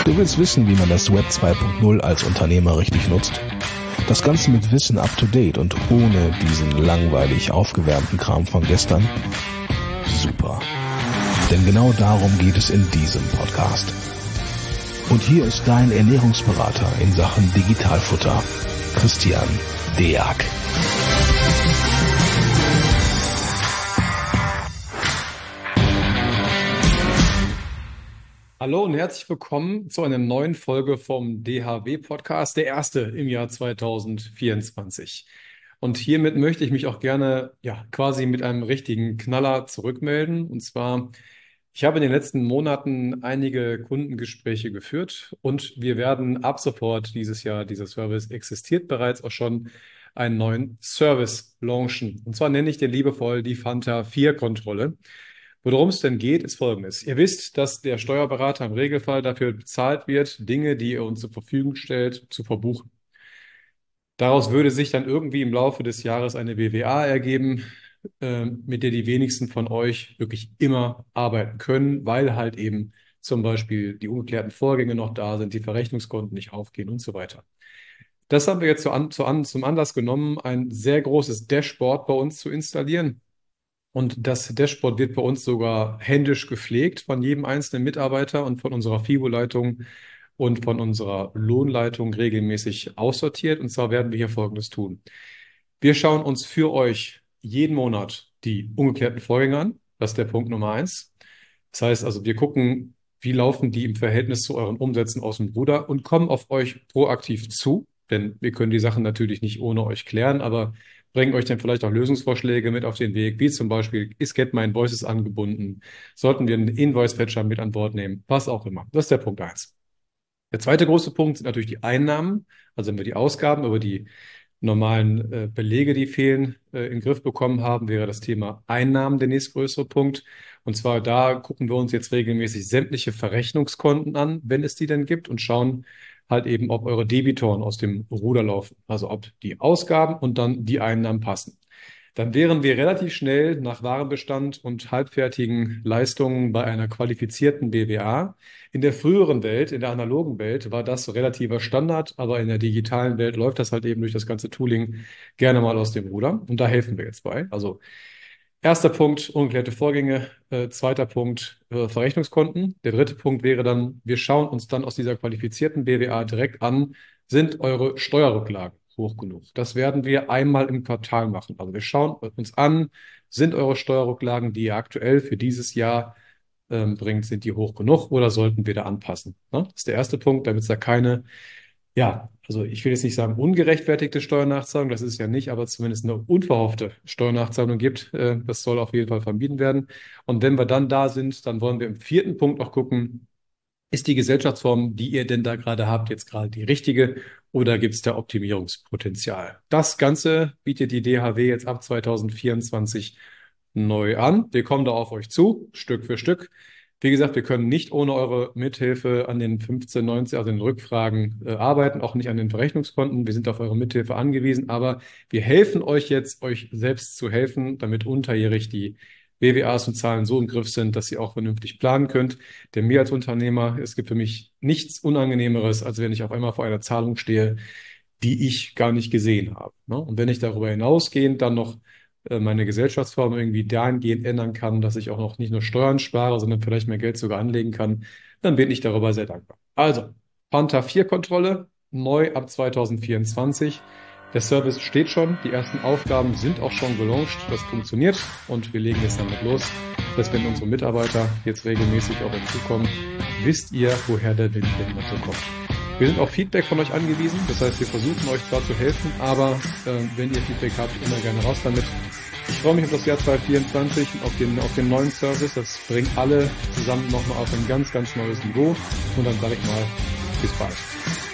Du willst wissen, wie man das Web 2.0 als Unternehmer richtig nutzt? Das Ganze mit Wissen up to date und ohne diesen langweilig aufgewärmten Kram von gestern? Super. Denn genau darum geht es in diesem Podcast. Und hier ist dein Ernährungsberater in Sachen Digitalfutter, Christian Deak. Hallo und herzlich willkommen zu einer neuen Folge vom DHW-Podcast, der erste im Jahr 2024. Und hiermit möchte ich mich auch gerne quasi mit einem richtigen Knaller zurückmelden. Und zwar, ich habe in den letzten Monaten einige Kundengespräche geführt und wir werden ab sofort dieses Jahr, dieser Service existiert bereits auch schon, einen neuen Service launchen. Und zwar nenne ich den liebevoll die Fanta 4-Kontrolle. Worum es denn geht, ist Folgendes. Ihr wisst, dass der Steuerberater im Regelfall dafür bezahlt wird, Dinge, die er uns zur Verfügung stellt, zu verbuchen. Daraus würde sich dann irgendwie im Laufe des Jahres eine BWA ergeben, mit der die wenigsten von euch wirklich immer arbeiten können, weil halt eben zum Beispiel die ungeklärten Vorgänge noch da sind, die Verrechnungskonten nicht aufgehen und so weiter. Das haben wir jetzt zum Anlass genommen, ein sehr großes Dashboard bei uns zu installieren. Und das Dashboard wird bei uns sogar händisch gepflegt von jedem einzelnen Mitarbeiter und von unserer FIBO-Leitung und von unserer Lohnleitung regelmäßig aussortiert. Und zwar werden wir hier Folgendes tun. Wir schauen uns für euch jeden Monat die ungeklärten Vorgänge an. Das ist der Punkt Nummer 1. Das heißt also, wir gucken, wie laufen die im Verhältnis zu euren Umsätzen aus dem Ruder und kommen auf euch proaktiv zu. Denn wir können die Sachen natürlich nicht ohne euch klären, aber bringen euch dann vielleicht auch Lösungsvorschläge mit auf den Weg, wie zum Beispiel, ist GetMyInvoices angebunden? Sollten wir einen Invoice-Fetcher mit an Bord nehmen? Was auch immer. Das ist der Punkt 1. Der zweite große Punkt sind natürlich die Einnahmen. Also wenn wir die Ausgaben über die normalen Belege, die fehlen, in den Griff bekommen haben, wäre das Thema Einnahmen der nächstgrößere Punkt. Und zwar da gucken wir uns jetzt regelmäßig sämtliche Verrechnungskonten an, wenn es die denn gibt, und schauen halt eben, ob eure Debitoren aus dem Ruder laufen. Also ob die Ausgaben und dann die Einnahmen passen. Dann wären wir relativ schnell nach Warenbestand und halbfertigen Leistungen bei einer qualifizierten BWA. In der früheren Welt, in der analogen Welt, war das relativer Standard, aber in der digitalen Welt läuft das halt eben durch das ganze Tooling gerne mal aus dem Ruder. Und da helfen wir jetzt bei. Also erster Punkt, ungeklärte Vorgänge. Zweiter Punkt, Verrechnungskonten. Der dritte Punkt wäre dann, wir schauen uns dann aus dieser qualifizierten BWA direkt an, sind eure Steuerrücklagen hoch genug? Das werden wir einmal im Quartal machen. Also wir schauen uns an, sind eure Steuerrücklagen, die ihr aktuell für dieses Jahr bringt, sind die hoch genug oder sollten wir da anpassen? Ne? Das ist der erste Punkt, damit es da keine, also ich will jetzt nicht sagen ungerechtfertigte Steuernachzahlung, das ist es ja nicht, aber zumindest eine unverhoffte Steuernachzahlung gibt. Das soll auf jeden Fall vermieden werden. Und wenn wir dann da sind, dann wollen wir im vierten Punkt auch gucken, ist die Gesellschaftsform, die ihr denn da gerade habt, jetzt gerade die richtige oder gibt es da Optimierungspotenzial? Das Ganze bietet die DHW jetzt ab 2024 neu an. Wir kommen da auf euch zu, Stück für Stück. Wie gesagt, wir können nicht ohne eure Mithilfe an den 15, 19, also den Rückfragen arbeiten, auch nicht an den Verrechnungskonten. Wir sind auf eure Mithilfe angewiesen, aber wir helfen euch jetzt, euch selbst zu helfen, damit unterjährig die BWAs und Zahlen so im Griff sind, dass ihr auch vernünftig planen könnt. Denn mir als Unternehmer, es gibt für mich nichts Unangenehmeres, als wenn ich auf einmal vor einer Zahlung stehe, die ich gar nicht gesehen habe. Ne? Und wenn ich darüber hinausgehend dann noch meine Gesellschaftsform irgendwie dahingehend ändern kann, dass ich auch noch nicht nur Steuern spare, sondern vielleicht mehr Geld sogar anlegen kann, dann bin ich darüber sehr dankbar. Also, Fanta 4-Kontrolle, neu ab 2024. Der Service steht schon, die ersten Aufgaben sind auch schon gelauncht, das funktioniert und wir legen jetzt damit los, dass wenn unsere Mitarbeiter jetzt regelmäßig auf uns zukommen, wisst ihr, woher der Wind dazu kommt. Wir sind auf Feedback von euch angewiesen, das heißt, wir versuchen euch zwar zu helfen, aber wenn ihr Feedback habt, immer gerne raus damit. Ich freue mich auf das Jahr 2024 und auf den neuen Service, das bringt alle zusammen nochmal auf ein ganz, ganz neues Niveau und dann sage ich mal, bis bald.